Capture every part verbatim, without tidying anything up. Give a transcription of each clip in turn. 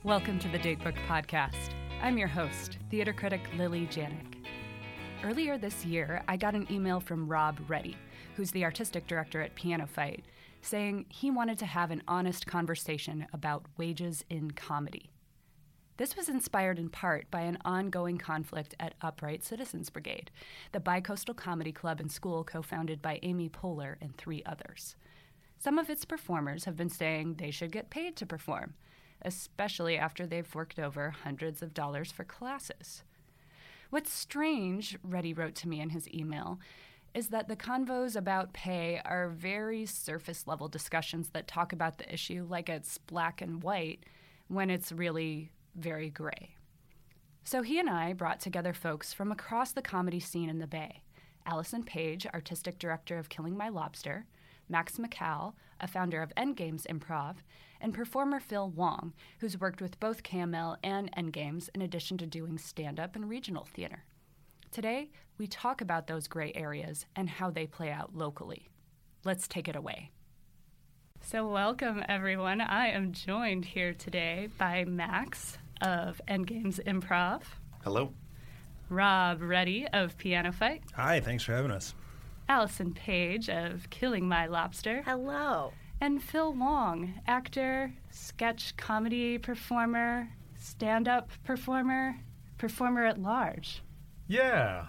Welcome to the Datebook Podcast. I'm your host, theater critic Lily Janik. Earlier this year, I got an email from Rob Reddy, who's the artistic director at Piano Fight, saying he wanted to have an honest conversation about wages in comedy. This was inspired in part by an ongoing conflict at Upright Citizens Brigade, the bicoastal comedy club and school co-founded by Amy Poehler and three others. Some of its performers have been saying they should get paid to perform, especially after they've forked over hundreds of dollars for classes. What's strange, Reddy wrote to me in his email, is that the convos about pay are very surface-level discussions that talk about the issue like it's black and white when it's really very gray. So he and I brought together folks from across the comedy scene in the Bay. Allison Page, artistic director of Killing My Lobster, Max McCall, a founder of Endgames Improv, and performer Phil Wong, who's worked with both K M L and Endgames in addition to doing stand-up and regional theater. Today, we talk about those gray areas and how they play out locally. Let's take it away. So welcome, everyone. I am joined here today by Max of Endgames Improv. Hello. Rob Reddy of Piano Fight. Hi, thanks for having us. Allison Page of Killing My Lobster. Hello. And Phil Wong, actor, sketch comedy performer, stand-up performer, performer at large. Yeah.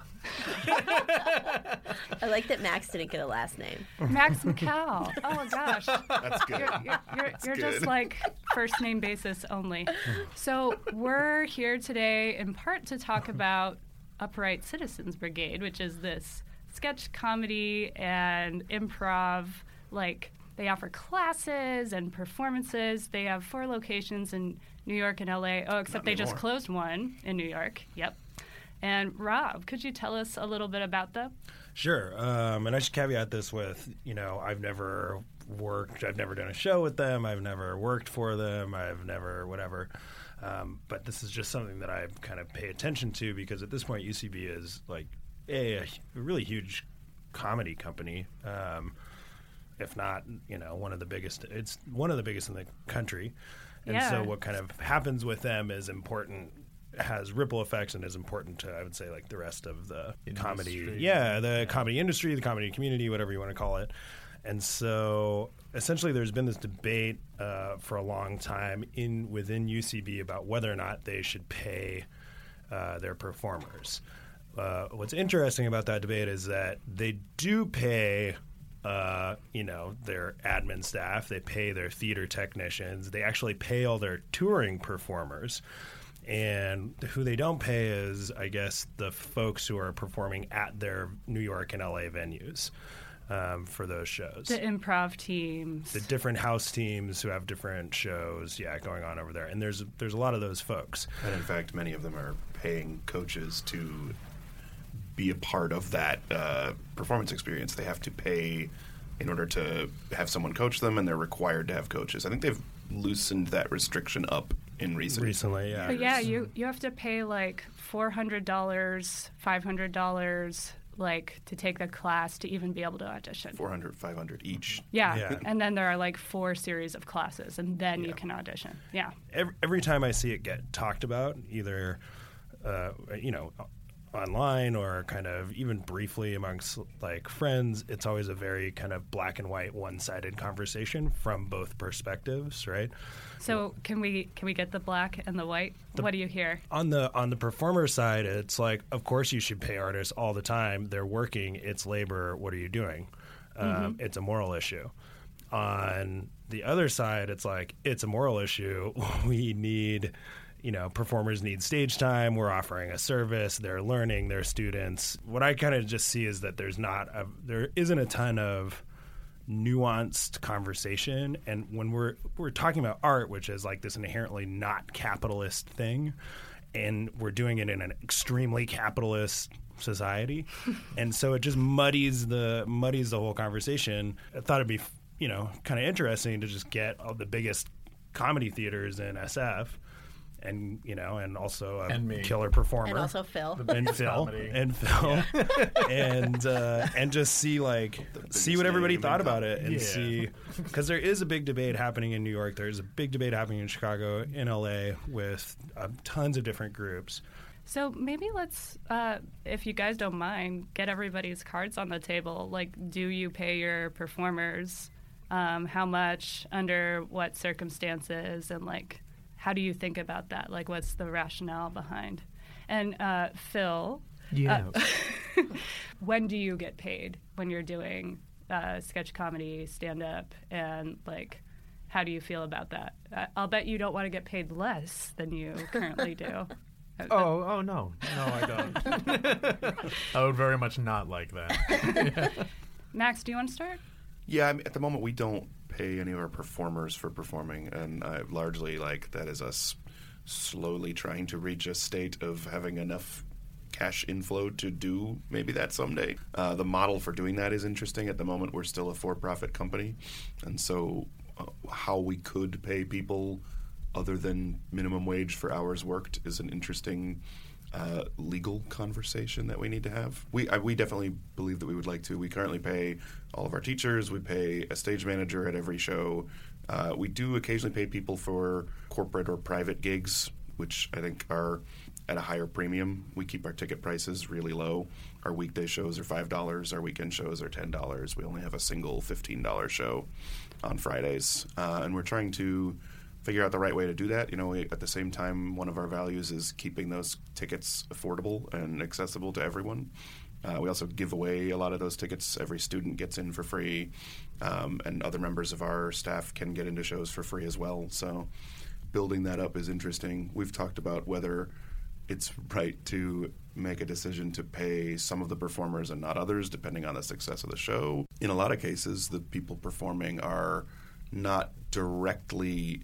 I like that Max didn't get a last name. Max McCall. Oh, my gosh. That's good. You're, you're, you're, That's you're good. just like first name basis only. So we're here today in part to talk about Upright Citizens Brigade, which is this sketch comedy and improv, like they offer classes and performances. They have four locations in New York and L A. Oh, except Not they just anymore. closed one in New York. Yep. And Rob, could you tell us a little bit about them? Sure. Um, and I should caveat this with, you know, I've never worked, I've never done a show with them. I've never worked for them. I've never whatever. Um, but this is just something that I kind of pay attention to because at this point U C B is like a, a really huge comedy company. Um, if not, you know, one of the biggest. It's one of the biggest in the country. And Yeah. so what kind of happens with them is important, has ripple effects and is important to, I would say, like the rest of the Industry. comedy. Yeah, the yeah. comedy industry, the comedy community, whatever you want to call it. And so essentially there's been this debate uh, for a long time in within U C B about whether or not they should pay uh, their performers. Uh, what's interesting about that debate is that they do pay Uh, you know, their admin staff, they pay their theater technicians, they actually pay all their touring performers. And who they don't pay is, I guess, the folks who are performing at their New York and L A venues um, for those shows. The improv teams. The different house teams who have different shows, yeah, going on over there. And there's there's a lot of those folks. And in fact, many of them are paying coaches to be a part of that uh, performance experience. They have to pay in order to have someone coach them, and they're required to have coaches. I think they've loosened that restriction up in recent Recently, yeah. But yeah, you, you have to pay like four hundred dollars, five hundred dollars, like to take the class to even be able to audition. four hundred, five hundred each. Yeah. Yeah. And then there are like four series of classes, and then Yeah. you can audition. Yeah. Every, every time I see it get talked about, either, uh, you know, online or kind of even briefly amongst like friends, it's always a very kind of black and white, one-sided conversation from both perspectives, right? So can we can we get the black and the white? The- what do you hear? On the on the performer side, it's like, of course you should pay artists all the time. They're working, it's labor. What are you doing? Um, Mm-hmm. It's a moral issue. On the other side, it's like, it's a moral issue. We need, you know, performers need stage time. We're offering a service. They're learning. They're students. What I kind of just see is that there's not a, there isn't a ton of nuanced conversation. And when we're we're talking about art, which is like this inherently not capitalist thing, and we're doing it in an extremely capitalist society, and so it just muddies the muddies the whole conversation. I thought it'd be, you know, kind of interesting to just get all the biggest comedy theaters in S F and you know, and also a And me. killer performer, And also Phil. and Phil, comedy. and Phil, and uh, and just see like see biggest what everybody name thought in about it, and Yeah. see, because there is a big debate happening in New York. There's a big debate happening in Chicago, in L A, with uh, tons of different groups. So maybe let's, uh, if you guys don't mind, get everybody's cards on the table. Like, do you pay your performers? Um, how much? Under what circumstances? And like, how do you think about that? Like, what's the rationale behind? And uh, Phil, Yeah. uh, when do you get paid when you're doing uh, sketch comedy, stand up, and like, how do you feel about that? I- I'll bet you don't want to get paid less than you currently do. Oh, oh no, no, I don't. I would very much not like that. Max, do you want to start? Yeah, I mean, at the moment we don't pay any of our performers for performing, and I largely like that is us slowly trying to reach a state of having enough cash inflow to do maybe that someday. Uh, the model for doing that is interesting. At the moment, we're still a for-profit company, and so uh, how we could pay people other than minimum wage for hours worked is an interesting uh, legal conversation that we need to have. We I, we definitely believe that we would like to. We currently pay all of our teachers. We pay a stage manager at every show. Uh, we do occasionally pay people for corporate or private gigs, which I think are at a higher premium. We keep our ticket prices really low. Our weekday shows are five dollars. Our weekend shows are ten dollars. We only have a single fifteen dollars show on Fridays. Uh, and we're trying to figure out the right way to do that. You know, we, at the same time, one of our values is keeping those tickets affordable and accessible to everyone. Uh, we also give away a lot of those tickets. Every student gets in for free, um, and other members of our staff can get into shows for free as well. So building that up is interesting. We've talked about whether it's right to make a decision to pay some of the performers and not others, depending on the success of the show. In a lot of cases, the people performing are not directly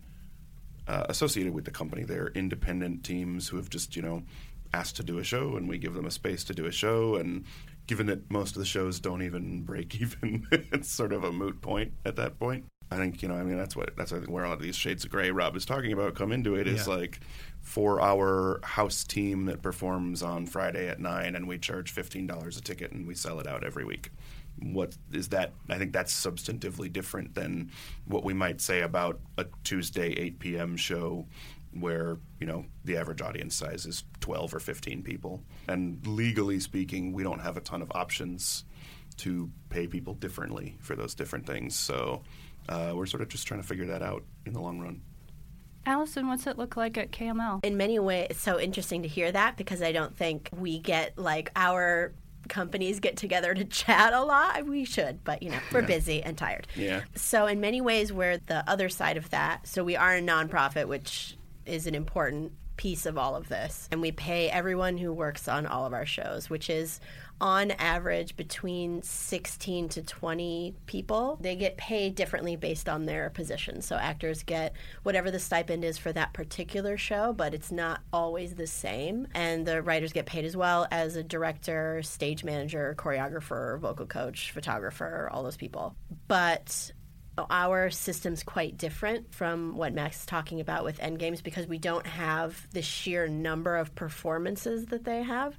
uh, associated with the company. They're independent teams who have just, you know, asked to do a show, and we give them a space to do a show. And given that most of the shows don't even break even, it's sort of a moot point at that point. I think, you know, I mean, that's what that's I think where a lot of these shades of gray Rob is talking about come into it. Is Yeah. like for our house team that performs on Friday at nine, and we charge fifteen dollars a ticket, and we sell it out every week. What is that? I think that's substantively different than what we might say about a Tuesday eight p.m. show, where, you know, the average audience size is twelve or fifteen people. And legally speaking, we don't have a ton of options to pay people differently for those different things. So uh, we're sort of just trying to figure that out in the long run. Allison, what's it look like at K M L? In many ways, it's so interesting to hear that, because I don't think we get, like, our companies get together to chat a lot. We should, but, you know, we're Yeah. busy and tired. Yeah. So in many ways, we're the other side of that. So we are a nonprofit, which is an important piece of all of this. And we pay everyone who works on all of our shows, which is on average between sixteen to twenty people. They get paid differently based on their position. So actors get whatever the stipend is for that particular show, but it's not always the same. And the writers get paid as well as a director, stage manager, choreographer, vocal coach, photographer, all those people. But our system's quite different from what Max is talking about with Endgames, because we don't have the sheer number of performances that they have.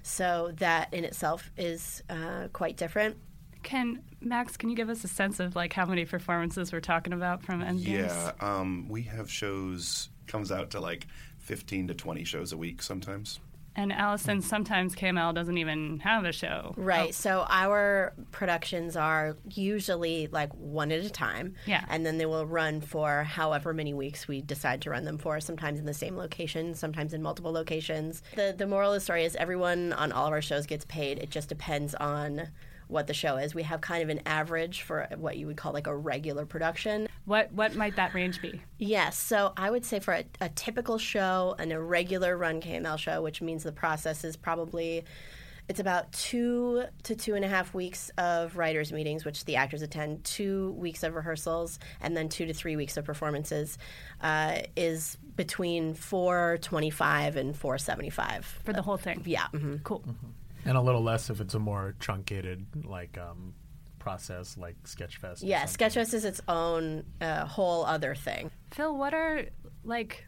So that in itself is uh, quite different. Can Max, can you give us a sense of like how many performances we're talking about from Endgames? Yeah, um, we have shows, comes out to like fifteen to twenty shows a week sometimes. And Allison, sometimes K M L doesn't even have a show. Right. Oh, So our productions are usually like one at a time. Yeah. And then they will run for however many weeks we decide to run them for, sometimes in the same location, sometimes in multiple locations. The the moral of the story is everyone on all of our shows gets paid. It just depends on what the show is. We have kind of an average for what you would call like a regular production. what what might that range be? Yes, so I would say for a, a typical show and a regular run K M L show, which means the process is probably, it's about two to two and a half weeks of writers' meetings, which the actors attend, two weeks of rehearsals, and then two to three weeks of performances, uh, is between four twenty-five and four seventy-five. For the whole thing? Yeah. hmm Cool. And a little less if it's a more truncated, like, um, process, like Sketchfest. or Yeah, something. Sketchfest is its own uh, whole other thing. Phil, what are, like,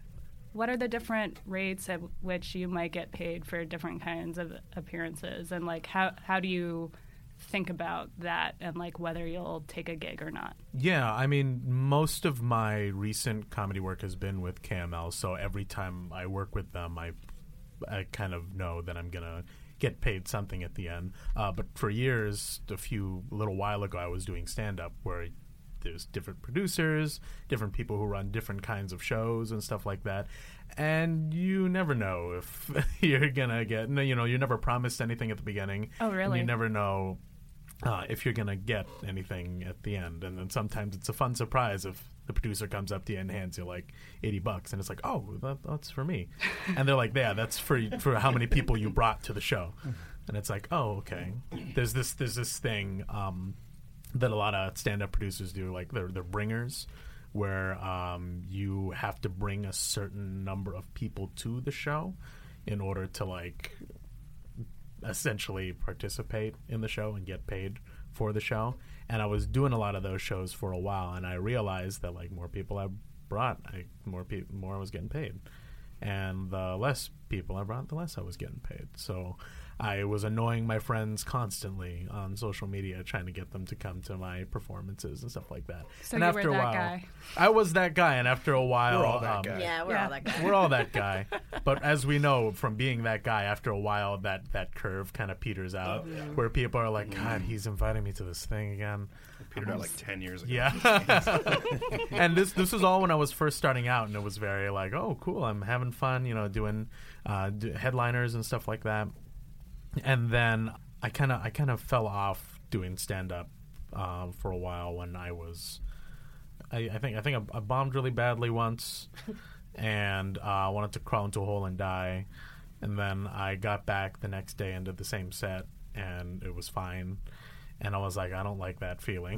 what are the different rates at which you might get paid for different kinds of appearances, and like how how do you think about that, and like whether you'll take a gig or not? Yeah, I mean, most of my recent comedy work has been with K M L, so every time I work with them, I I kind of know that I'm gonna get paid something at the end. Uh, but for years, a few a little while ago, I was doing stand-up where there's different producers, different people who run different kinds of shows and stuff like that. And you never know if you're going to get, you know, you're never promised anything at the beginning. Oh, really? And you never know uh, if you're going to get anything at the end. And then sometimes it's a fun surprise if the producer comes up to you and hands you like eighty bucks. And it's like, oh, that, that's for me. And they're like, yeah, that's for for how many people you brought to the show. And it's like, oh, okay. There's this, there's this thing, um, that a lot of stand-up producers do, like they're, they're bringers, where um, you have to bring a certain number of people to the show in order to like essentially participate in the show and get paid for the show. And I was doing a lot of those shows for a while, and I realized that like more people I brought, I, more people, more I was getting paid, and the less people I brought, the less I was getting paid. So I was annoying my friends constantly on social media, trying to get them to come to my performances and stuff like that. So and you after were a that while, guy. I was that guy, and after a while, We're all that um, guy. Yeah, we're Yeah. all that guy. we're all that guy. But as we know from being that guy, after a while, that, that curve kind of peters out, Oh, yeah. where people are like, God, he's inviting me to this thing again. Petered out like ten years ago. Yeah. And this this was all when I was first starting out, and it was very like, oh, cool, I'm having fun, you know, doing uh, do headliners and stuff like that. And then I kind of I kind of fell off doing stand up uh, for a while when I was I, I think I think I, I bombed really badly once, and I uh, wanted to crawl into a hole and die. And then I got back the next day and did the same set, and it was fine. And I was like, I don't like that feeling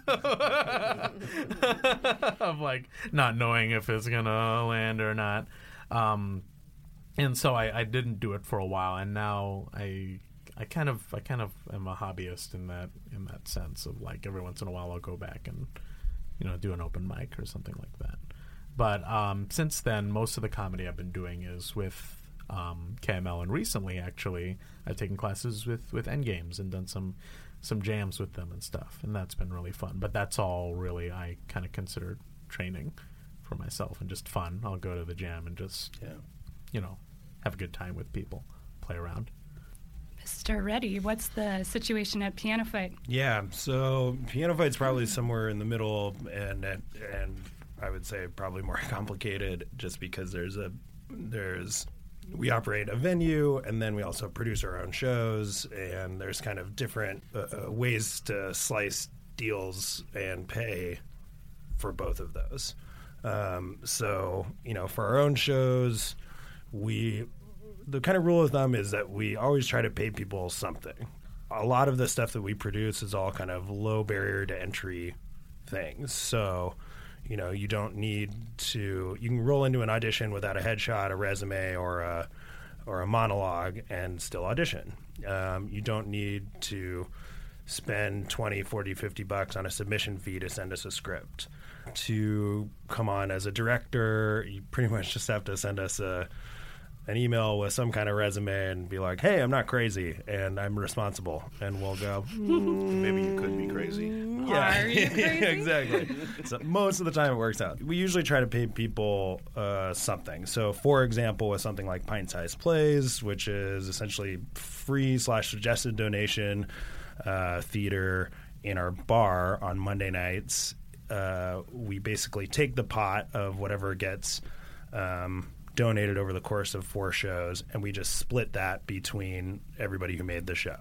of like not knowing if it's gonna land or not. Um, and so I, I didn't do it for a while, and now I I kind of I kind of am a hobbyist in that in that sense of like every once in a while I'll go back and you know do an open mic or something like that. But um, since then, most of the comedy I've been doing is with um, K M L, and recently actually I've taken classes with with Endgames and done some. some jams with them and stuff, and that's been really fun. But that's all really I kind of consider training for myself and just fun. I'll go to the jam and just, Yeah. you know, have a good time with people, play around. Mister Reddy, what's the situation at Piano Fight? Yeah, so Piano Fight's probably somewhere in the middle, and and, and I would say probably more complicated, just because there's a there's we operate a venue, and then we also produce our own shows, and there's kind of different uh, ways to slice deals and pay for both of those. Um, so, you know, for our own shows, we the kind of rule of thumb is that we always try to pay people something. A lot of the stuff that we produce is all kind of low barrier to entry things. So, you know, you don't need to. You can roll into an audition without a headshot, a resume, or a or a monologue, and still audition. Um, you don't need to spend twenty, forty, fifty bucks on a submission fee to send us a script. To come on as a director, you pretty much just have to send us a an email with some kind of resume and be like, hey, I'm not crazy and I'm responsible. And we'll go, Maybe you could be crazy. yeah, Are you crazy? exactly. So most of the time it works out. We usually try to pay people uh, something. So, for example, with something like Pint Size Plays, which is essentially free slash suggested donation uh, theater in our bar on Monday nights, uh, we basically take the pot of whatever gets um, donated over the course of four shows, and we just split that between everybody who made the show.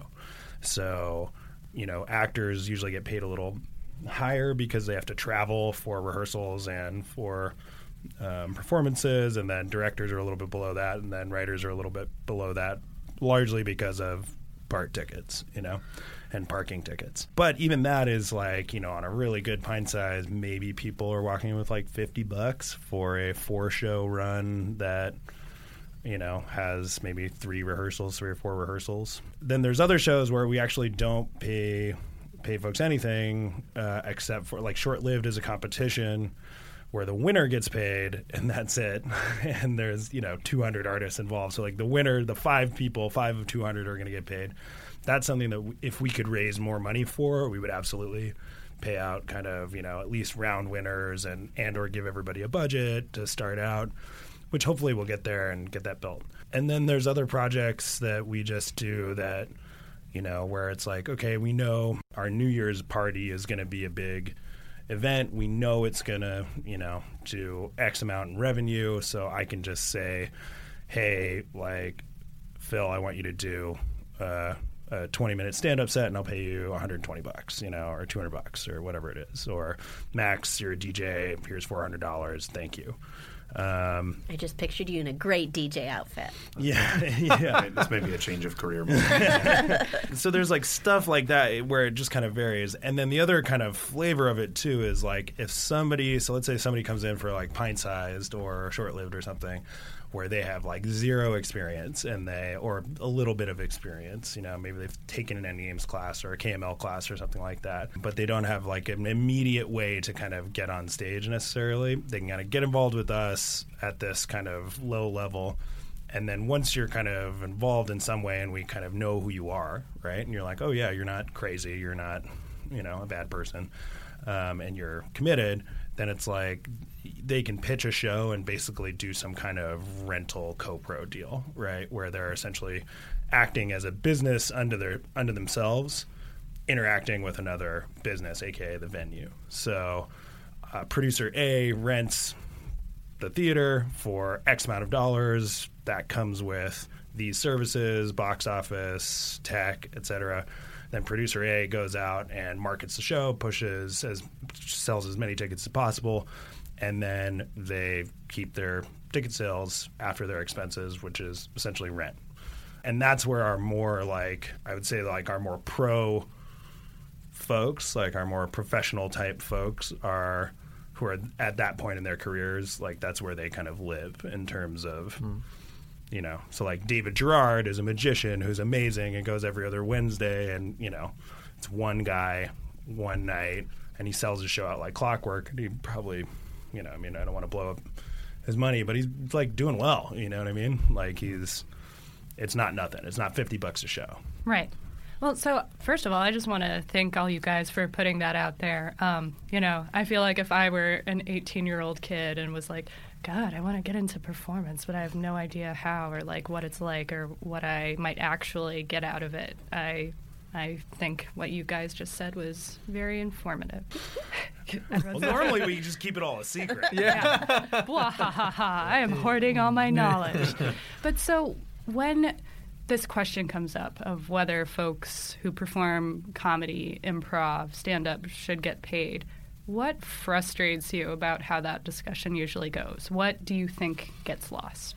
So, you know, actors usually get paid a little higher because they have to travel for rehearsals and for um, performances, and then directors are a little bit below that, and then writers are a little bit below that, largely because of part tickets, you know, and parking tickets. But even that is like, you know, on a really good pint size, maybe people are walking in with like fifty bucks for a four show run that, you know, has maybe three rehearsals, three or four rehearsals. Then there's other shows where we actually don't pay pay folks anything uh, except for like Short Lived as a competition. where the winner gets paid and that's it. And there's, you know, two hundred artists involved. So like the winner, the five people, five of two hundred are going to get paid. That's something that w- if we could raise more money for, we would absolutely pay out kind of, you know, at least round winners and, and or give everybody a budget to start out, which hopefully we'll get there and get that built. And then there's other projects that we just do that, you know, where it's like, okay, we know our New Year's party is going to be a big event. We know it's going to, you know, do X amount in revenue. So I can just say, hey, like, Phil, I want you to do uh, a twenty minute stand up set and I'll pay you one hundred twenty bucks, you know, or two hundred bucks or whatever it is. Or Max, you're a D J. Here's four hundred dollars. Thank you. Um, I just pictured you in a great D J outfit. Yeah, yeah. This may be a change of career. So there's like stuff like that where it just kind of varies. And then the other kind of flavor of it too is like if somebody, so let's say somebody comes in for like pint sized or short lived or something, where they have like zero experience and they, or a little bit of experience, you know, maybe they've taken an Endgames class or a K M L class or something like that, but they don't have like an immediate way to kind of get on stage necessarily. They can kind of get involved with us at this kind of low level. And then once you're kind of involved in some way and we kind of know who you are, right? And you're like, oh yeah, you're not crazy. You're not, you know, a bad person. Um, and you're committed, then it's like they can pitch a show and basically do some kind of rental co-pro deal, right? Where they're essentially acting as a business unto their unto themselves, interacting with another business, aka the venue. So uh, producer A rents the theater for X amount of dollars. That comes with these services, box office, tech, et cetera. Then producer A goes out and markets the show, pushes as sells as many tickets as possible, and then they keep their ticket sales after their expenses, which is essentially rent. And that's where our more like I would say like our more pro folks, like our more professional type folks are who are at that point in their careers, like that's where they kind of live in terms of mm. You know, so like David Gerard is a magician who's amazing and goes every other Wednesday, and you know, it's one guy, one night, and he sells his show out like clockwork. And he probably, you know, I mean, I don't want to blow up his money, but he's like doing well. You know what I mean? Like he's, it's not nothing. It's not fifty bucks a show. Right. Well, so first of all, I just want to thank all you guys for putting that out there. Um, you know, I feel like if I were an eighteen-year-old kid and was like, God, I want to get into performance, but I have no idea how or like what it's like or what I might actually get out of it, I I think what you guys just said was very informative. Well, normally we just keep it all a secret. Yeah. Blah, ha, ha, ha. I am hoarding all my knowledge. But so when this question comes up of whether folks who perform comedy, improv, stand-up should get paid, what frustrates you about how that discussion usually goes? What do you think gets lost?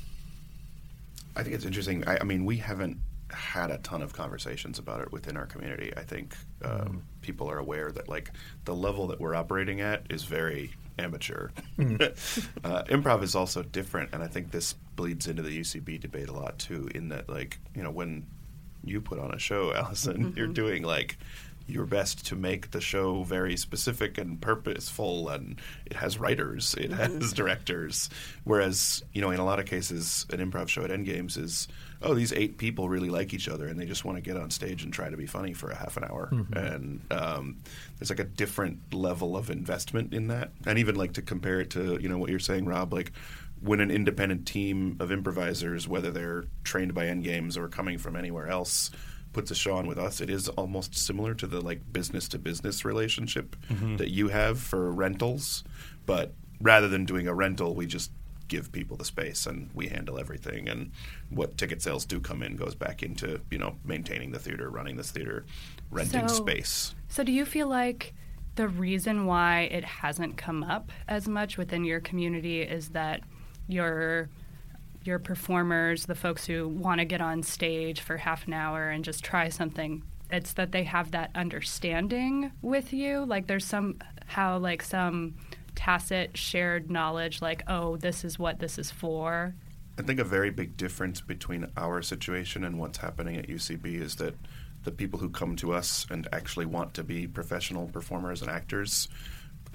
I think it's interesting. I, I mean, we haven't had a ton of conversations about it within our community. I think um, mm. people are aware that, like, the level that we're operating at is very amateur. Mm. uh, improv is also different, and I think this bleeds into the U C B debate a lot, too, in that, like, you know, when you put on a show, Allison, mm-hmm. you're doing, like, your best to make the show very specific and purposeful, and it has writers, it has directors. Whereas, you know, in a lot of cases, an improv show at Endgames is, oh, these eight people really like each other, and they just want to get on stage and try to be funny for a half an hour. Mm-hmm. And um, there's like a different level of investment in that. And even like to compare it to, you know, what you're saying, Rob, like when an independent team of improvisers, whether they're trained by Endgames or coming from anywhere else, puts a show on with us, it is almost similar to the like business to business relationship mm-hmm. that you have for rentals. But rather than doing a rental, we just give people the space and we handle everything. And what ticket sales do come in goes back into, you know, maintaining the theater, running this theater, renting so, space. So do you feel like the reason why it hasn't come up as much within your community is that your your performers, the folks who want to get on stage for half an hour and just try something, it's that they have that understanding with you? Like there's somehow like some tacit shared knowledge like, oh, this is what this is for? I think a very big difference between our situation and what's happening at U C B is that the people who come to us and actually want to be professional performers and actors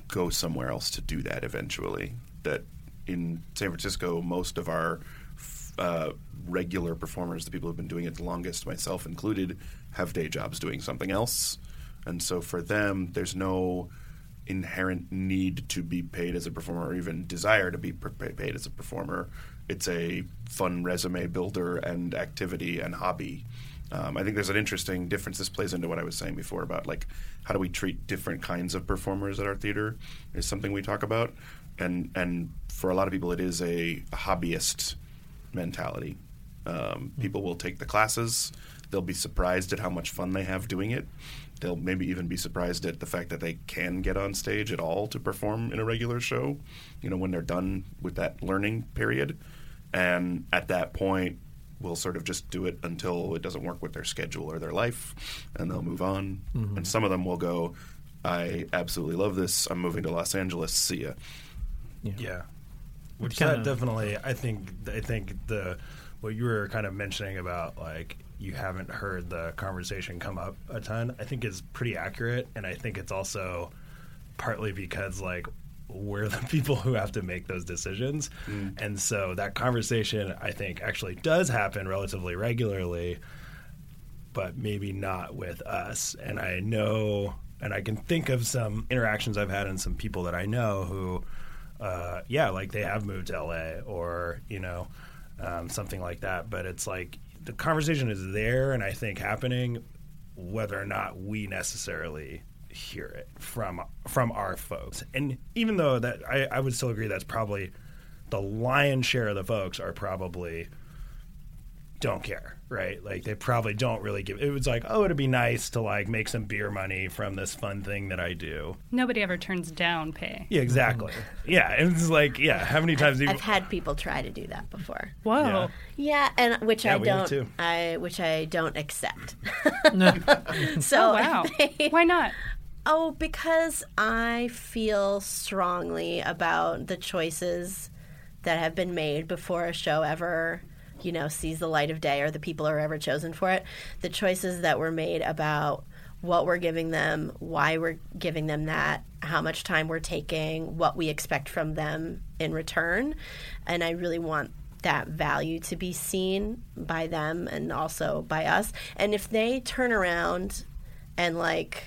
go somewhere else to do that eventually. That in San Francisco, most of our uh, regular performers, the people who've been doing it the longest, myself included, have day jobs doing something else. And so for them, there's no inherent need to be paid as a performer or even desire to be paid as a performer. It's a fun resume builder and activity and hobby. Um, I think there's an interesting difference. This plays into what I was saying before about like how do we treat different kinds of performers at our theater is something we talk about. And and for a lot of people, it is a, a hobbyist mentality. Um, people will take the classes. They'll be surprised at how much fun they have doing it. They'll maybe even be surprised at the fact that they can get on stage at all to perform in a regular show, you know, when they're done with that learning period. And at that point, we'll sort of just do it until it doesn't work with their schedule or their life, and they'll move on. Mm-hmm. And some of them will go, I absolutely love this. I'm moving to Los Angeles. See ya. Yeah. yeah. Which Kinda, that definitely, I think, I think the what you were kind of mentioning about like you haven't heard the conversation come up a ton, I think is pretty accurate, and I think it's also partly because like we're the people who have to make those decisions, mm. and so that conversation I think actually does happen relatively regularly, but maybe not with us. And I know, and I can think of some interactions I've had and some people that I know who. Uh, yeah, like they have moved to L A or, you know, um, something like that. But it's like the conversation is there and I think happening whether or not we necessarily hear it from from our folks. And even though that I, I would still agree that's probably the lion's share of the folks are probably don't care, right? Like they probably don't really give. It was like, oh, it'd be nice to like make some beer money from this fun thing that I do. Nobody ever turns down pay. Yeah, exactly. Yeah, it's like, yeah, how many times? I've, do you... I've had people try to do that before. Whoa. Yeah, yeah and which yeah, I we have too. don't. I which I don't accept. so oh, wow. They, Why not? Oh, because I feel strongly about the choices that have been made before a show ever. You know, sees the light of day or the people are ever chosen for it. The choices that were made about what we're giving them, why we're giving them that, how much time we're taking, what we expect from them in return. And I really want that value to be seen by them and also by us. And if they turn around and like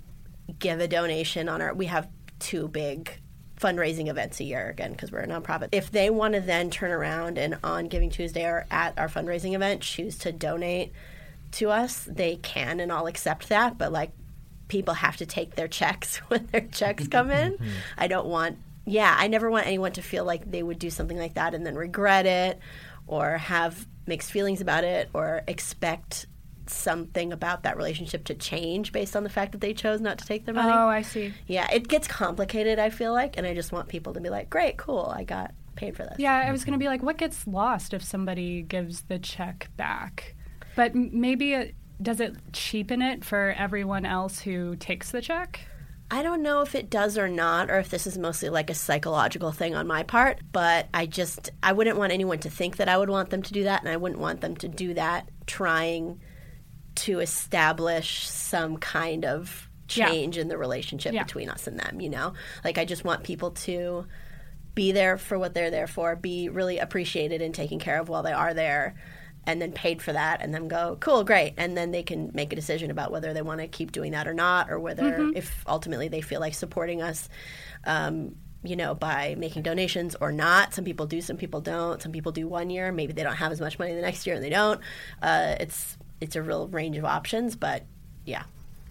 give a donation on our, we have two big fundraising events a year, again, because we're a nonprofit. If they want to then turn around and on Giving Tuesday or at our fundraising event choose to donate to us, they can, and I'll accept that. But like, people have to take their checks when their checks come in. I don't want, yeah, I never want anyone to feel like they would do something like that and then regret it or have mixed feelings about it or expect something about that relationship to change based on the fact that they chose not to take their money. Oh, I see. Yeah, it gets complicated, I feel like, and I just want people to be like, great, cool, I got paid for this. Yeah, I was going to be like, what gets lost if somebody gives the check back? But m- maybe it, does it cheapen it for everyone else who takes the check? I don't know if it does or not, or if this is mostly like a psychological thing on my part, but I just, I wouldn't want anyone to think that I would want them to do that, and I wouldn't want them to do that trying to establish some kind of change yeah. in the relationship yeah. between us and them, you know? Like, I just want people to be there for what they're there for, be really appreciated and taken care of while they are there, and then paid for that, and then go, cool, great. And then they can make a decision about whether they want to keep doing that or not, or whether, mm-hmm. if ultimately they feel like supporting us, um, you know, by making donations or not. Some people do, some people don't. Some people do one year. Maybe they don't have as much money the next year and they don't. Uh, it's it's a real range of options, but yeah.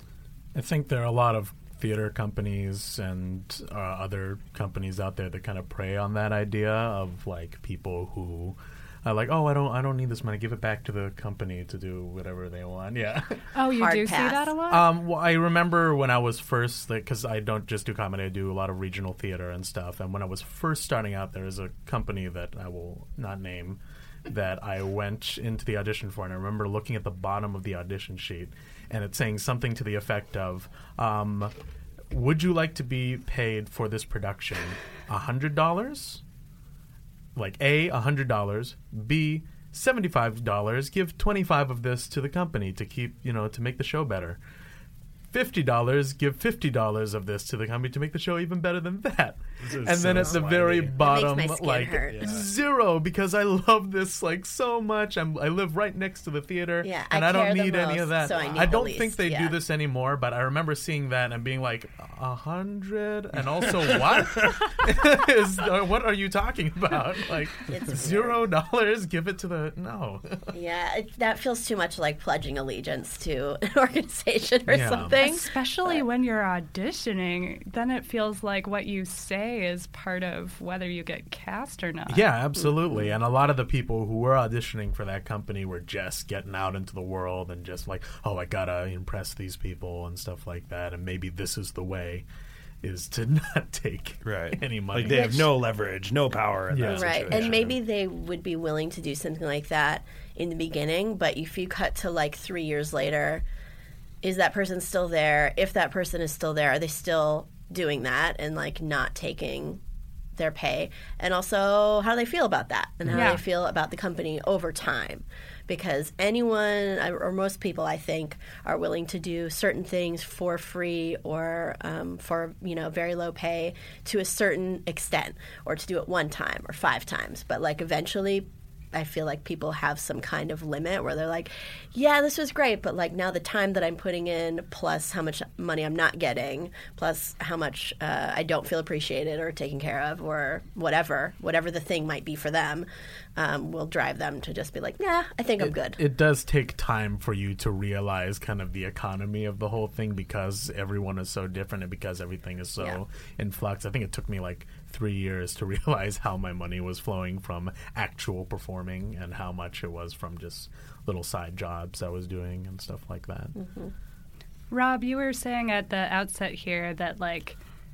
I think there are a lot of theater companies and uh, other companies out there that kind of prey on that idea of like people who are like, oh, I don't, I don't need this money. Give it back to the company to do whatever they want. Yeah. Oh, you Hard do pass. see that a lot? Um, well, I remember when I was first, because like, I don't just do comedy, I do a lot of regional theater and stuff. And when I was first starting out, there was a company that I will not name that I went into the audition for, and I remember looking at the bottom of the audition sheet, and it's saying something to the effect of, um, would you like to be paid for this production one hundred dollars? Like A, one hundred dollars, B, seventy-five dollars, give twenty-five of this to the company to keep, you know, to make the show better. fifty dollars, give fifty dollars of this to the company to make the show even better than that. And so then at the slimy. very That bottom, makes my skin like hurt. Yeah. zero, because I love this like so much. I'm, I live right next to the theater, Yeah, and I I, don't care the need any most, of that. so I need I the don't least, think they yeah. do this anymore, but I remember seeing that and being like, a hundred? And also, what? Is, uh, what are you talking about? Like, It's zero dollars? Give it to the... No. Yeah, it, that feels too much like pledging allegiance to an organization or Yeah. something. Especially when you're auditioning, then it feels like what you say is part of whether you get cast or not. Yeah, absolutely. And a lot of the people who were auditioning for that company were just getting out into the world and just like, oh, I gotta impress these people and stuff like that. And maybe this is the way, is to not take Right. any money. Like they have Which- no leverage, no power in Yeah. that Right, situation. and maybe they would be willing to do something like that in the beginning, but if you cut to like three years later, is that person still there? If that person is still there, are they still doing that and like not taking their pay? And also, how do they feel about that? And how Yeah. do they feel about the company over time? Because anyone, or most people, I think, are willing to do certain things for free or um, for you know very low pay to a certain extent, or to do it one time or five times. But like eventually, I feel like people have some kind of limit where they're like, yeah, this was great, but like now the time that I'm putting in, plus how much money I'm not getting, plus how much uh, I don't feel appreciated or taken care of, or whatever, whatever the thing might be for them, um, will drive them to just be like, yeah, I think I'm good. It does take time for you to realize kind of the economy of the whole thing, because everyone is so different and because everything is so Yeah. in flux. I think it took me like three years to realize how my money was flowing from actual performing and how much it was from just little side jobs I was doing and stuff like that. Mm-hmm. Rob, you were saying at the outset here that like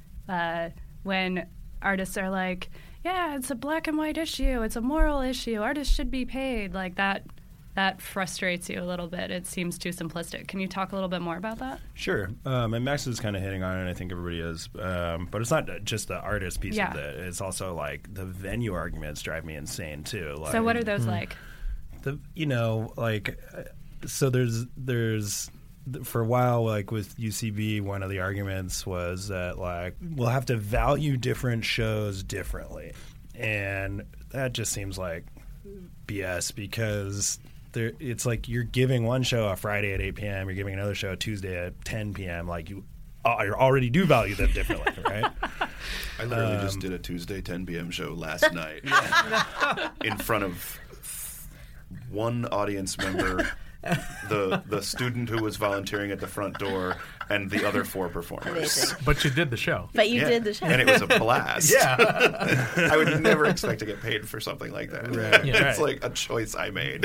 uh, when artists are like, yeah, it's a black and white issue, it's a moral issue, artists should be paid, like that that frustrates you a little bit. It seems too simplistic. Can you talk a little bit more about that? Sure. Um, and Max is kind of hitting on it, I think everybody is. Um, but it's not just the artist piece Yeah. of it. It's also like the venue arguments drive me insane too. Like, So what are those like? the you know like uh, so there's there's for a while, like with U C B, one of the arguments was that like we'll have to value different shows differently, and that just seems like B S because there it's like you're giving one show a Friday at eight p.m., you're giving another show a Tuesday at ten p.m. Like you uh, you already do value them differently, right? I literally Um, just did a Tuesday ten p.m. show last night in front of one audience member, the the student who was volunteering at the front door, and the other four performers. Amazing. But you did the show. But you Yeah. did the show. And it was a blast. Yeah. I would never expect to get paid for something like that. Right. Yeah. It's like a choice I made.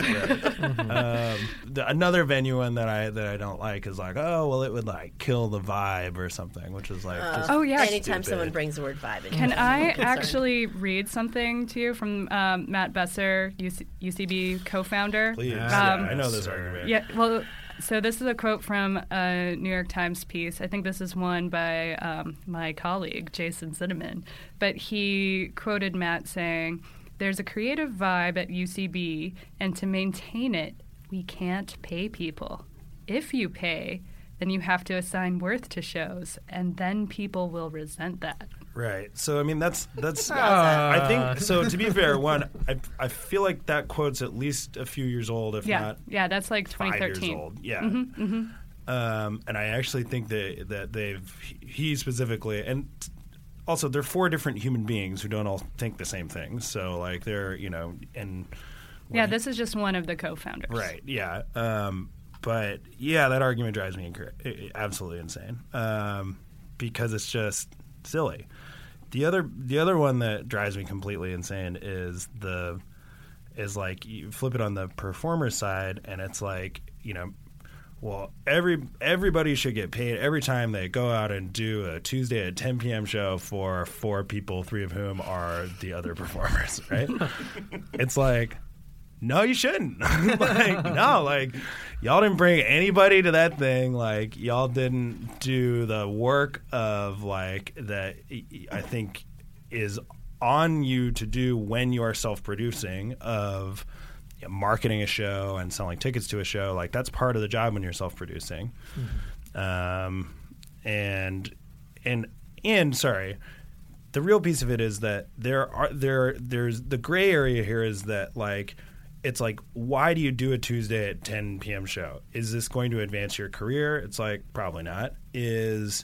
um, the, another venue one that I that I don't like is like, oh well, it would like kill the vibe or something, which is like just Oh, yeah. Anytime stupid. someone brings the word vibe in. Can I'm I concerned. actually read something to you from um, Matt Besser, U C- U C B co-founder? Please, Um, yeah, I know this sir. argument. Yeah, well, so this is a quote from a New York Times piece. I think this is one by um, my colleague, Jason Cinnamon. But he quoted Matt saying, "There's a creative vibe at U C B, and to maintain it, we can't pay people. If you pay, then you have to assign worth to shows, and then people will resent that." Right. So I mean that's that's Uh, I think so to be fair, one I I feel like that quote's at least a few years old, if Yeah, not yeah, that's like five twenty thirteen. years old. Yeah. Mm-hmm. Um, and I actually think that that they've he specifically and also they're four different human beings who don't all think the same things. So like they're you know and Yeah, this is just one of the co-founders. right. Yeah. Um, but yeah, that argument drives me incre- absolutely insane um, because it's just silly. The other the other one that drives me completely insane is the is like you flip it on the performer side and it's like, you know, well, every everybody should get paid every time they go out and do a Tuesday at ten p.m. show for four people, three of whom are the other performers, right? It's like, no, you shouldn't. Like, no, like, y'all didn't bring anybody to that thing. Like, y'all didn't do the work of, like, that I think is on you to do when you are self-producing of you know, marketing a show and selling tickets to a show. Like, that's part of the job when you're self-producing. Mm-hmm. Um, and and and sorry, the real piece of it is that there are there there's the gray area here is that like it's like, why do you do a Tuesday at ten p.m. show? Is this going to advance your career? It's like, probably not. Is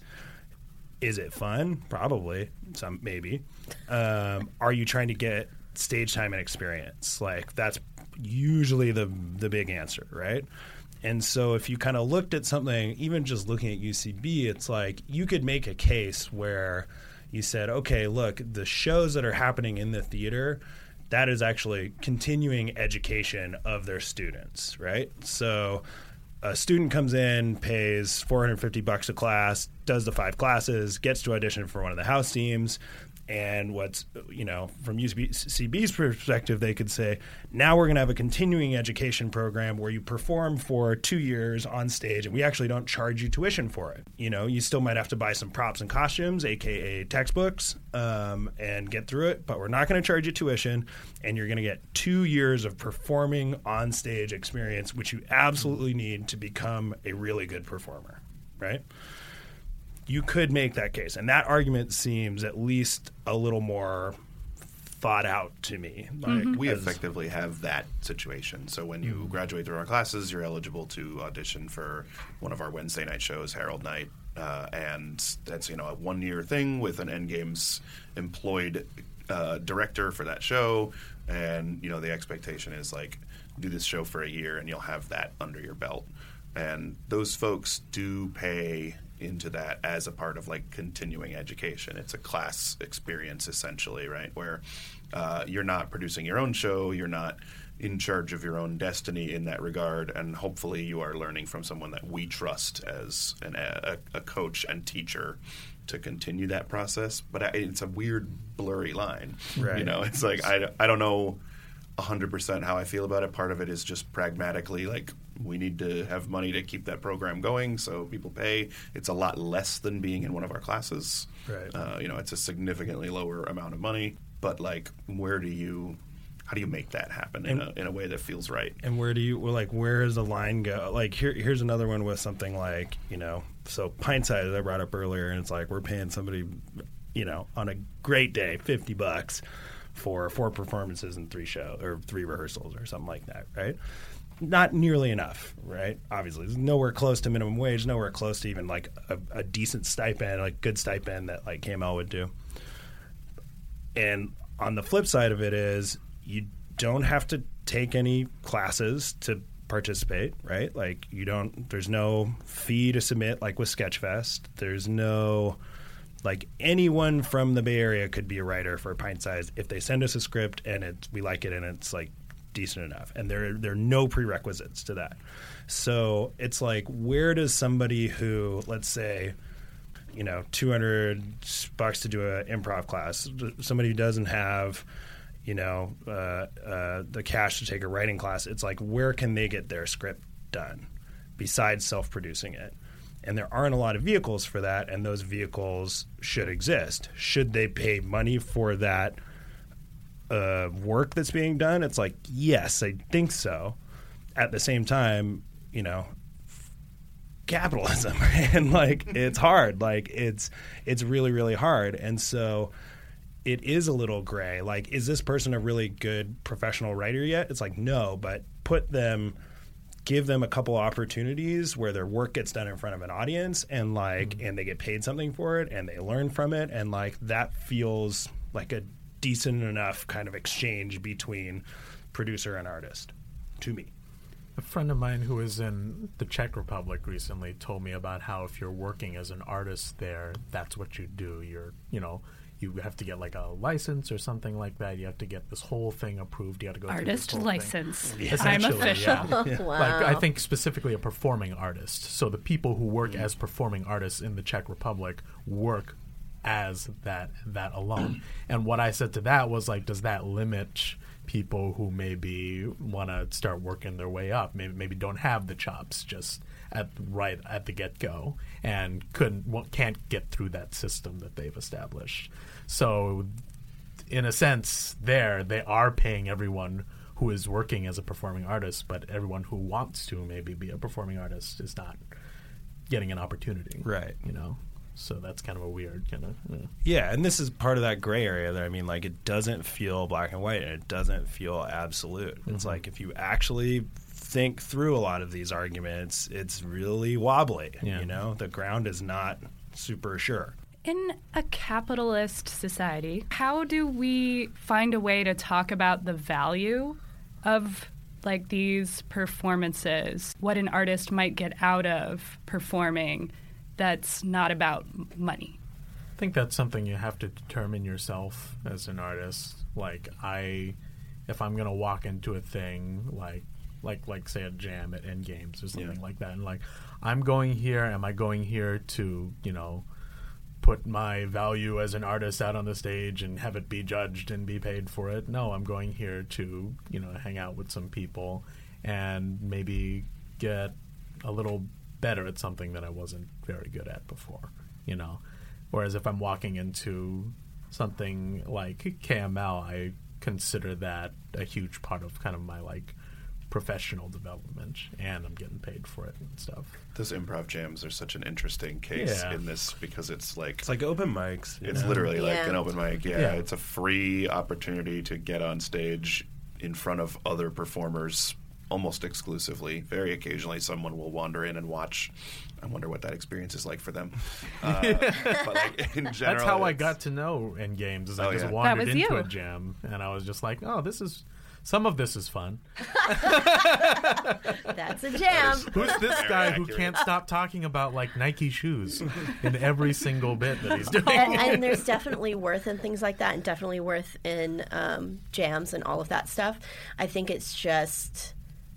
is it fun? Probably. Some maybe. Um, are you trying to get stage time and experience? Like, that's usually the the big answer, right? And so if you kind of looked at something, even just looking at U C B, it's like you could make a case where you said, okay, look, the shows that are happening in the theater, that is actually continuing education of their students, right? So a student comes in, pays four hundred fifty bucks a class, does the five classes, gets to audition for one of the house teams. And what's, you know, from U C B's perspective, they could say, now we're going to have a continuing education program where you perform for two years on stage, and we actually don't charge you tuition for it. You know, you still might have to buy some props and costumes, a k a textbooks, um, and get through it, but we're not going to charge you tuition, and you're going to get two years of performing on stage experience, which you absolutely need to become a really good performer, right? You could make that case. And that argument seems at least a little more thought out to me. Like, mm-hmm. We as, effectively have that situation. So when you mm-hmm. graduate through our classes, you're eligible to audition for one of our Wednesday night shows, Herald Night. Uh, and that's, you know, a one-year thing with an Endgame's employed uh, director for that show. And, you know, the expectation is, like, do this show for a year and you'll have that under your belt. And those folks do pay into that as a part of like continuing education. It's a class experience essentially, right? Where uh, you're not producing your own show, you're not in charge of your own destiny in that regard, and hopefully you are learning from someone that we trust as an, a, a coach and teacher to continue that process. But I, it's a weird, blurry line. Right. You know, it's like I, I don't know one hundred percent how I feel about it. Part of it is just pragmatically like we need to have money to keep that program going, so people pay. It's a lot less than being in one of our classes. Right. Uh, you know, it's a significantly lower amount of money. But like, where do you, how do you make that happen in a in a way that feels right? And where do you, well, like, where does the line go? Like, here, here's another one with something like, you know, so Pint Size I brought up earlier, and it's like we're paying somebody, you know, on a great day, fifty bucks for four performances and three show or three rehearsals or something like that, right? Not nearly enough, right? Obviously, it's nowhere close to minimum wage, nowhere close to even like a, a decent stipend, like good stipend that like K M L would do. And on the flip side of it is you don't have to take any classes to participate, right? Like you don't, there's no fee to submit like with Sketchfest. There's no, like anyone from the Bay Area could be a writer for Pint Size if they send us a script and it's, we like it and it's like decent enough. And there, there are no prerequisites to that. So it's like, where does somebody who, let's say, you know, two hundred bucks to do an improv class, somebody who doesn't have, you know, uh, uh, the cash to take a writing class, it's like, where can they get their script done besides self-producing it? And there aren't a lot of vehicles for that, and those vehicles should exist. Should they pay money for that uh, work that's being done? It's like, yes, I think so. At the same time, you know, capitalism, and like it's hard. Like it's it's really, really hard. And so it is a little gray. Like, is this person a really good professional writer yet? It's like, no, but put them, give them a couple opportunities where their work gets done in front of an audience and like, mm-hmm. and they get paid something for it and they learn from it. And like, that feels like a decent enough kind of exchange between producer and artist to me. A friend of mine who was in the Czech Republic recently told me about how if you're working as an artist there, that's what you do. You're, you know, you have to get like a license or something like that. You have to get this whole thing approved. You have to go artist through this whole license. Thing. Yeah. I'm official. Yeah. Yeah. Wow. Like, I think specifically a performing artist. So the people who work mm. as performing artists in the Czech Republic work as that that alone. And what I said to that was like, does that limit people who maybe want to start working their way up, maybe maybe don't have the chops just at right at the get-go and couldn't can't get through that system that they've established. So in a sense there they are paying everyone who is working as a performing artist, but everyone who wants to maybe be a performing artist is not getting an opportunity. Right. You know? So that's kind of a weird kind of... Yeah. Yeah, and this is part of that gray area that, I mean, like, it doesn't feel black and white, and it doesn't feel absolute. Mm-hmm. It's like, if you actually think through a lot of these arguments, it's really wobbly, yeah. you know? The ground is not super sure. In a capitalist society, how do we find a way to talk about the value of, like, these performances, what an artist might get out of performing that's not about money? I think that's something you have to determine yourself as an artist. Like, I, if I'm going to walk into a thing, like, like, like say a jam at End Games or something yeah. like that, and like, I'm going here, am I going here to, you know, put my value as an artist out on the stage and have it be judged and be paid for it? No, I'm going here to, you know, hang out with some people and maybe get a little better at something that I wasn't very good at before, you know. Whereas if I'm walking into something like K M L, I consider that a huge part of kind of my, like, professional development, and I'm getting paid for it and stuff. Those improv jams are such an interesting case yeah. in this because it's like... It's like open mics. It's know? literally yeah. like an open mic, yeah. yeah. It's a free opportunity to get on stage in front of other performers almost exclusively. Very occasionally someone will wander in and watch. I wonder what that experience is like for them. Uh, but like in general, that's how I got to know End Games, is I oh, just yeah. wandered into you. a jam, and I was just like, oh, this is... Some of this is fun. That's a jam. Who's this guy accurate. who can't stop talking about, like, Nike shoes in every single bit that he's doing? and, and there's definitely worth in things like that, and definitely worth in um, jams and all of that stuff. I think it's just,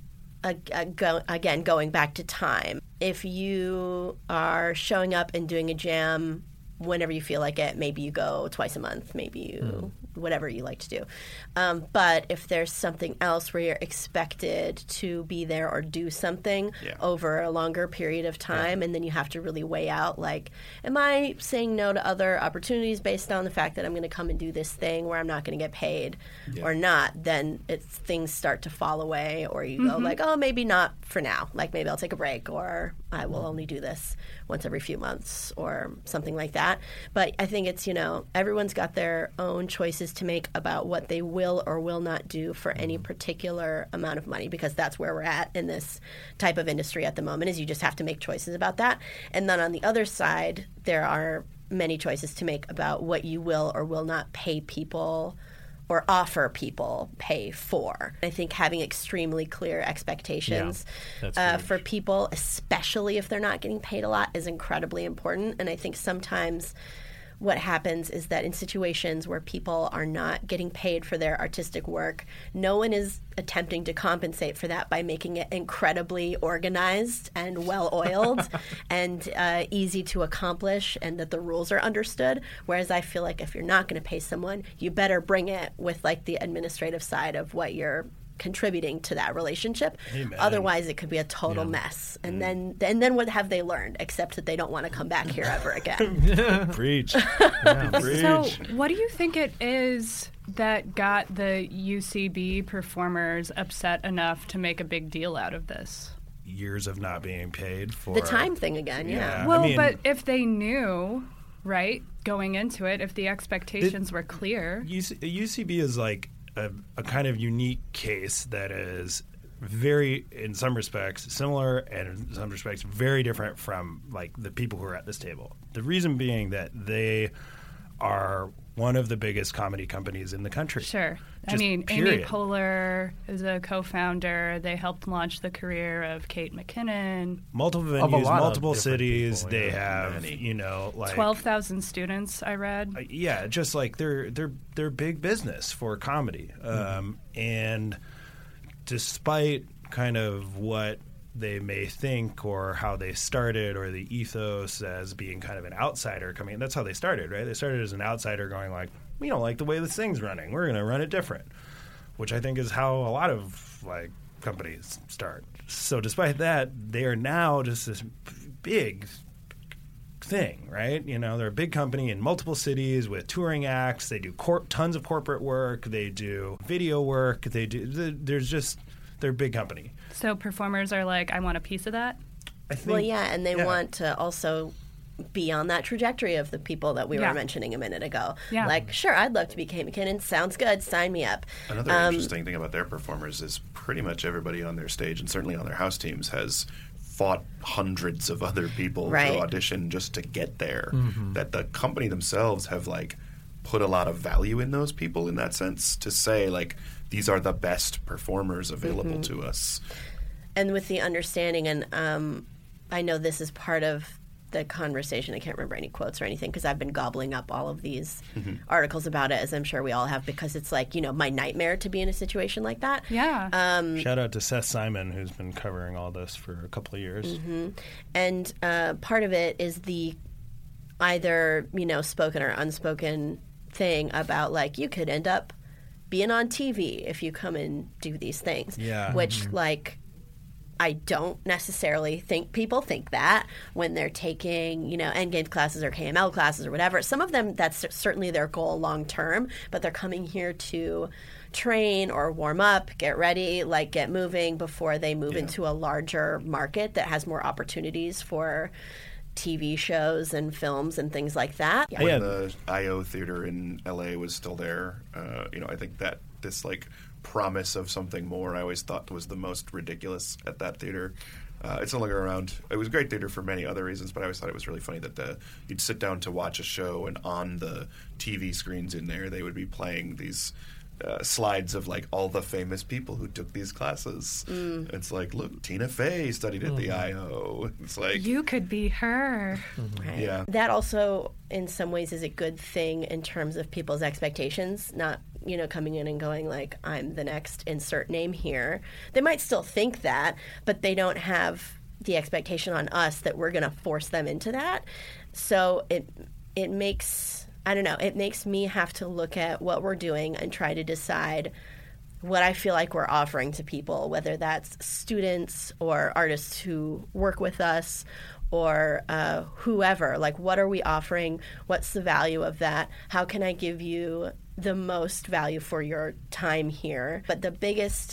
a, a go, again, going back to time. If you are showing up and doing a jam whenever you feel like it, maybe you go twice a month, maybe you... Mm. whatever you like to do. Um, but if there's something else where you're expected to be there or do something yeah. over a longer period of time, yeah. and then you have to really weigh out, like, am I saying no to other opportunities based on the fact that I'm going to come and do this thing where I'm not going to get paid yeah. or not, then it's, things start to fall away, or you mm-hmm. go like, oh, maybe not for now. Like, maybe I'll take a break, or I will only do this once every few months or something like that. But I think it's, you know, everyone's got their own choices to make about what they will or will not do for any particular amount of money, because that's where we're at in this type of industry at the moment, is you just have to make choices about that. And then on the other side, there are many choices to make about what you will or will not pay people or offer people pay for. I think having extremely clear expectations yeah, uh, for people, especially if they're not getting paid a lot, is incredibly important. And I think sometimes what happens is that in situations where people are not getting paid for their artistic work, no one is attempting to compensate for that by making it incredibly organized and well-oiled and uh, easy to accomplish, and that the rules are understood. Whereas I feel like if you're not going to pay someone, you better bring it with, like, the administrative side of what you're contributing to that relationship. Amen. Otherwise, it could be a total yeah. mess. And mm. then, and then what have they learned? Except that they don't want to come back here ever again. Preach. Yeah. Preach. So, what do you think it is that got the U C B performers upset enough to make a big deal out of this? Years of not being paid for The time thing again, yeah. Yeah. Well, I mean, but if they knew, right, going into it, if the expectations It- were clear. U C, U C B is like a, a kind of unique case that is very, in some respects, similar, and in some respects, very different from, like, the people who are at this table. The reason being that they are one of the biggest comedy companies in the country. Sure. I Just mean, period. Amy Poehler is a co-founder. They helped launch the career of Kate McKinnon. Multiple Of a venues, lot of multiple different cities. people, they yeah. have, Many. you know, like twelve thousand students, I read. Uh, yeah, just like they're they're they're big business for comedy, um, mm-hmm. and despite kind of what they may think or how they started or the ethos as being kind of an outsider coming in, that's how they started, right? They started as an outsider going like, we don't like the way this thing's running, we're going to run it different, which I think is how a lot of, like, companies start. So despite that, they are now just this big thing, right? You know, they're a big company in multiple cities with touring acts. They do cor- tons of corporate work. They do video work. They do. There's just they're a big company. So performers are like, I want a piece of that? I think, Well, yeah, and they yeah. want to also be on that trajectory of the people that we Yeah. were mentioning a minute ago. Yeah. Like, sure, I'd love to be Kate McKinnon. Sounds good. Sign me up. Another Um, interesting thing about their performers is pretty much everybody on their stage, and certainly on their house teams, has fought hundreds of other people Right. to audition just to get there. That the company themselves have like put a lot of value in those people in that sense to say like these are the best performers available Mm-hmm. to us. And with the understanding, and um, I know this is part of the conversation. I can't remember any quotes or anything because I've been gobbling up all of these articles about it, as I'm sure we all have, because it's like, you know, my nightmare to be in a situation like that. Yeah. Um, Shout out to Seth Simon, who's been covering all this for a couple of years. Mm-hmm. And uh, part of it is the either, you know, spoken or unspoken thing about like you could end up being on T V if you come and do these things. Yeah. Which, like, I don't necessarily think people think that when they're taking, you know, Endgame classes or K M L classes or whatever. Some of them, that's certainly their goal long term, but they're coming here to train or warm up, get ready, like get moving before they move into a larger market that has more opportunities for T V shows and films and things like that. Yeah. When Yeah. the I O theater in L A was still there, uh, you know, I think that this like promise of something more, I always thought was the most ridiculous at that theater. Uh, it's no longer around. It was a great theater for many other reasons, but I always thought it was really funny that the, you'd sit down to watch a show, and on the T V screens in there, they would be playing these uh, slides of like all the famous people who took these classes. Mm. It's like, look, Tina Fey studied at the I O. It's like, You could be her. Right. Yeah. That also, in some ways, is a good thing in terms of people's expectations, not, you know, coming in and going like, I'm the next insert name here. They might still think that, but they don't have the expectation on us that we're going to force them into that. So it it makes, I don't know, it makes me have to look at what we're doing and try to decide what I feel like we're offering to people, whether that's students or artists who work with us or uh, whoever. Like, what are we offering? What's the value of that? How can I give you the most value for your time here? But the biggest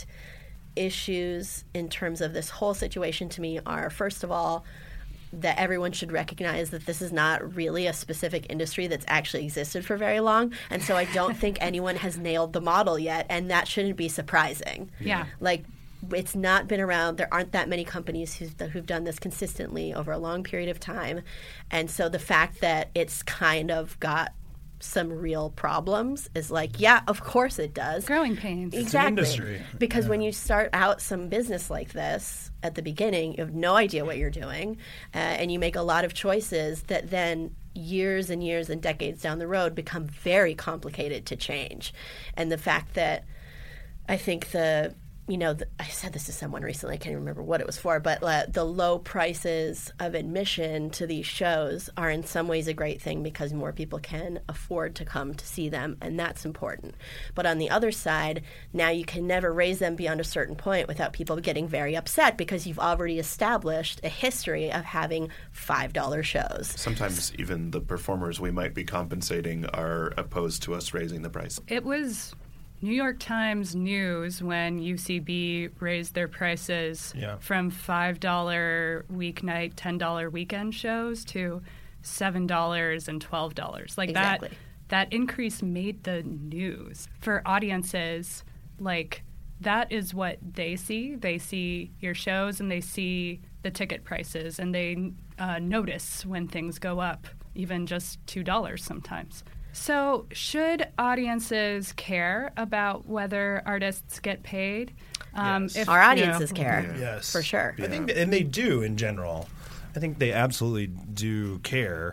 issues in terms of this whole situation to me are, first of all, that everyone should recognize that this is not really a specific industry that's actually existed for very long. And so I don't think anyone has nailed the model yet, and that shouldn't be surprising. Yeah. Like, it's not been around. There aren't that many companies who've, who've done this consistently over a long period of time. And so the fact that it's kind of got some real problems is like, yeah, of course it does. Growing pains. Exactly. industry. Because when you start out some business like this at the beginning, you have no idea what you're doing, uh, and you make a lot of choices that then years and years and decades down the road become very complicated to change. And the fact that I think the you know, the, I said this to someone recently, I can't even remember what it was for, but uh, the low prices of admission to these shows are in some ways a great thing because more people can afford to come to see them, and that's important. But on the other side, now you can never raise them beyond a certain point without people getting very upset because you've already established a history of having five dollar shows. sometimes even the performers we might be compensating are opposed to us raising the price. It was New York Times News when U C B raised their prices Yeah. from five dollar weeknight, ten dollar weekend shows to seven dollars and twelve dollars. Like Exactly. that that increase made the news. For audiences, like that is what they see. They see your shows and they see the ticket prices, and they uh, notice when things go up, even just two dollars sometimes. So should audiences care about whether artists get paid? Yes. if- Our audiences Yeah. care, Yes, for sure. I think, and they do in general. I think they absolutely do care.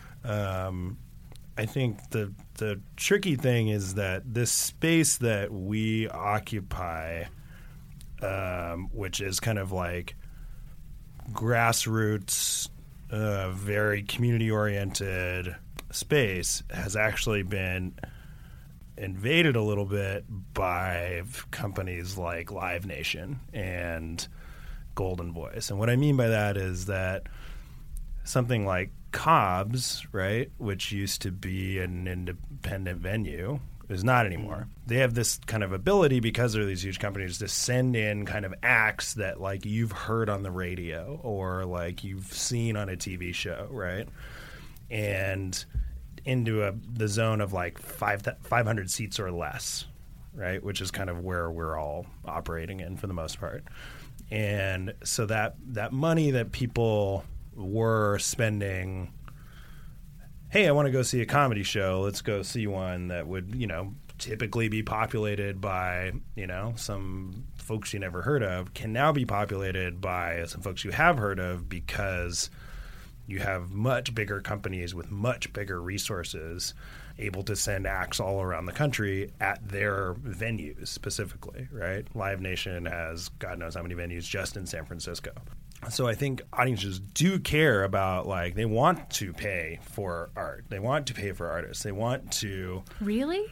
Um, I think the the tricky thing is that this space that we occupy, um, which is kind of like grassroots, uh, very community oriented space, has actually been invaded a little bit by companies like Live Nation and Golden Voice. And what I mean by that is that something like Cobb's, right, which used to be an independent venue, There's not anymore. They have this kind of ability because they're these huge companies to send in kind of acts that like you've heard on the radio or like you've seen on a T V show, right? And into a, the zone of like five, five hundred seats or less, right? Which is kind of where we're all operating in for the most part. And so that that money that people were spending, hey, I want to go see a comedy show, let's go see one that would, you know, typically be populated by, you know, some folks you never heard of, can now be populated by some folks you have heard of because you have much bigger companies with much bigger resources able to send acts all around the country at their venues specifically, right? Live Nation has God knows how many venues just in San Francisco. So I think audiences do care about, like, they want to pay for art. They want to pay for artists. They want to... Really?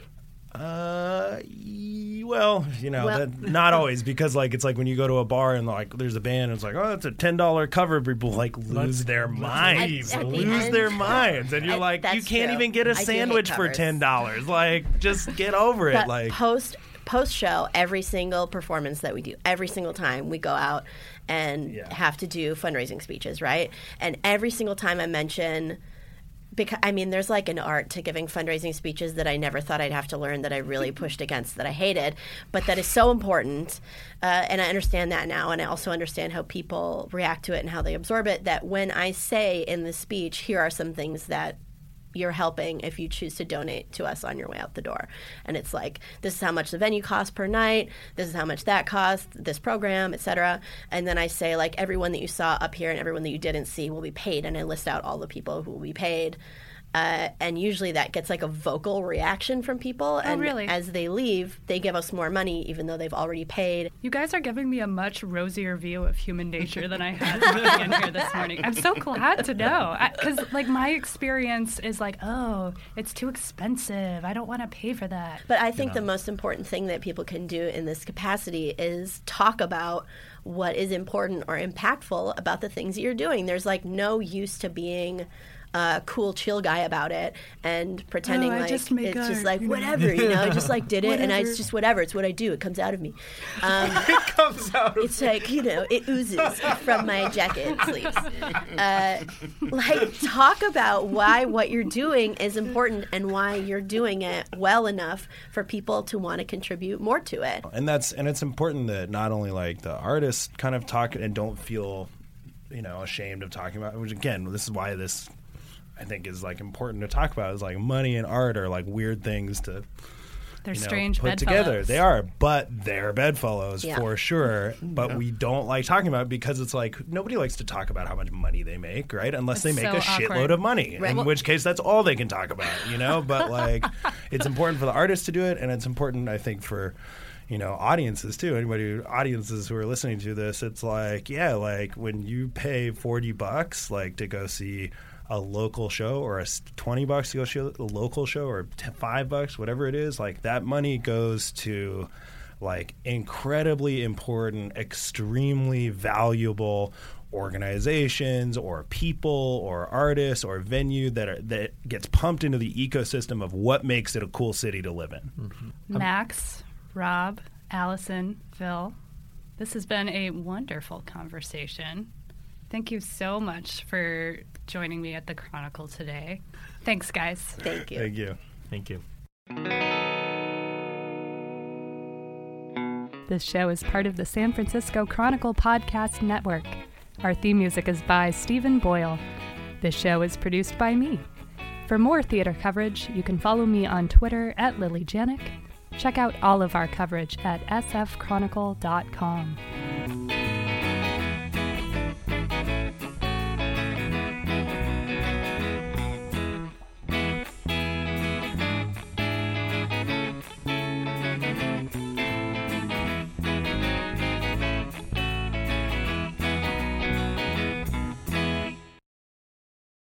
Uh, y- well, you know, Well- that, not always, because like it's like when you go to a bar and like there's a band, and it's like, oh, it's a ten dollar cover. People like lose Let's- their minds, At- at the lose end- their minds, and you're I- like, you that's can't true. even get a I do hate sandwich for covers. ten dollars. Like, just get over it. But Like, post post show, every single performance that we do, every single time we go out and Yeah. have to do fundraising speeches, right? And every single time I mention, because I mean, there's like an art to giving fundraising speeches that I never thought I'd have to learn, that I really pushed against, that I hated, but that is so important. Uh, and I understand that now, and I also understand how people react to it and how they absorb it. That when I say in the speech, here are some things that you're helping if you choose to donate to us on your way out the door. And it's like, this is how much the venue costs per night, this is how much that costs, this program, et cetera. And then I say, like, everyone that you saw up here and everyone that you didn't see will be paid. And I list out all the people who will be paid. Uh, and usually that gets like a vocal reaction from people. And really? as they leave, they give us more money even though they've already paid. You guys are giving me a much rosier view of human nature than I had moving in here this morning. I'm so glad to know. Because, like, my experience is like, oh, it's too expensive. I don't want to pay for that. But I think the most important thing that people can do in this capacity is talk about what is important or impactful about the things that you're doing. There's like no use to being a cool, chill guy about it and pretending Oh, I like just make it's just art, like you know. whatever, you know, I just like did it and I, Whatever. it's just whatever. It's what I do. It comes out of me. Um, It comes out of it's like, you know, it oozes from my jacket sleeves. Uh, like, talk about why what you're doing is important and why you're doing it well enough for people to want to contribute more to it. and that's and it's important that not only like the artists kind of talk and don't feel, you know, ashamed of talking about it, which again, this is why this I think is like important to talk about, is like money and art are like weird things to They're you know, strange put together. bedfellows. They are, but they're bedfellows Yeah. for sure. But we don't like talking about it because it's like nobody likes to talk about how much money they make, right? Unless It's they make so a shitload awkward. of money, Right. in Well- which case that's all they can talk about, you know? But like, it's important for the artists to do it, and it's important, I think, for you know, audiences too. Anybody, who, audiences who are listening to this, it's like, yeah, like when you pay forty bucks, like to go see a local show, or a s- twenty bucks to go see a local show, or t- five bucks, whatever it is, like that money goes to like incredibly important, extremely valuable organizations or people or artists or venue that are that gets pumped into the ecosystem of what makes it a cool city to live in. Mm-hmm. Max, Rob, Allison, Phil, this has been a wonderful conversation. Thank you so much for joining me at the Chronicle today. Thanks, guys. Thank you. Thank you. Thank you. This show is part of the San Francisco Chronicle Podcast Network. Our theme music is by Stephen Boyle. This show is produced by me. For more theater coverage, you can follow me on Twitter at Lily Janik. Check out all of our coverage at s f chronicle dot com.